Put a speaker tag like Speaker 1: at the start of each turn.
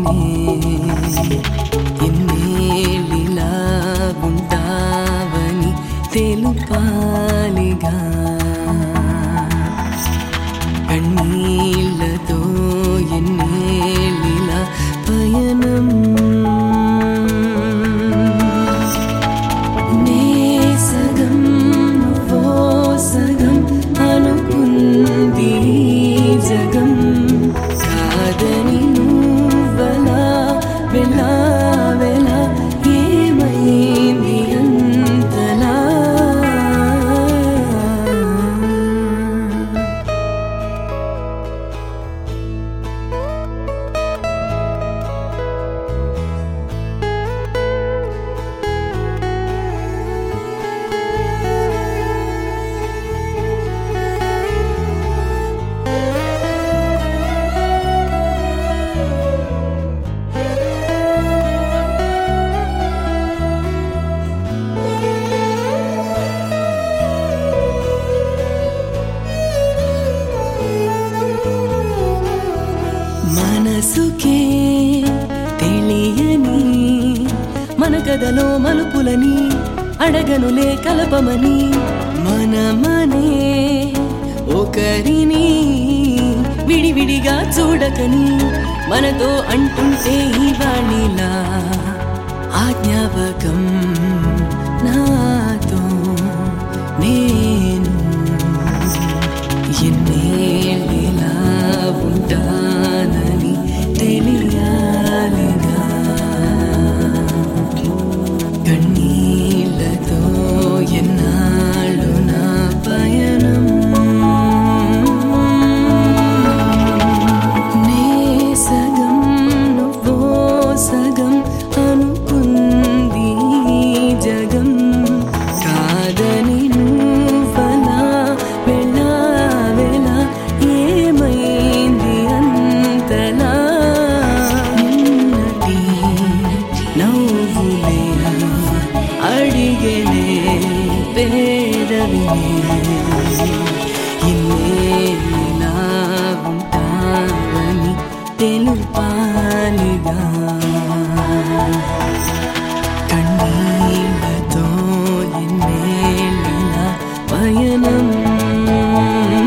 Speaker 1: ఇన్నేళ్ళిలా ఉంటావని తెలుపాలిగా కన్నీళ్ళతో ఎన్నేళ్ళిలా పయనం నే సగం నువ్వో సగం అనుకుంది జగం కాదని నువ్వలా వెళ్ళా వెళ్ళా ఏమైంది అంతలా మనసుకే తెలియని మన కథలో మలుపులని అడగనులే కలపమని మనమనే ఒకరిని విడివిడిగా చూడకని మనతో అంటుంటే ఇవాళిలా ఆజ్ఞాపకం నాతో నేను ఎన్నేళ్ళిలా ఉంటానని తెలియాలిగా కన్నీళ్ళతో ఎన్నాళ్ళు నా పయనం నే సగం నువ్వో సగం అనుకుంది జగం కాదని నువ్వలా వెళ్ళా వెళ్ళా ఏమైంది అంతలా నిన్నటి నవ్వులే అడిగేలే పేదవినే ఇన్నేళ్ళిలా ఉంటావని తెలుపాలిగా కన్నీళ్ళతో ఎన్నేళ్ళిలా పయనం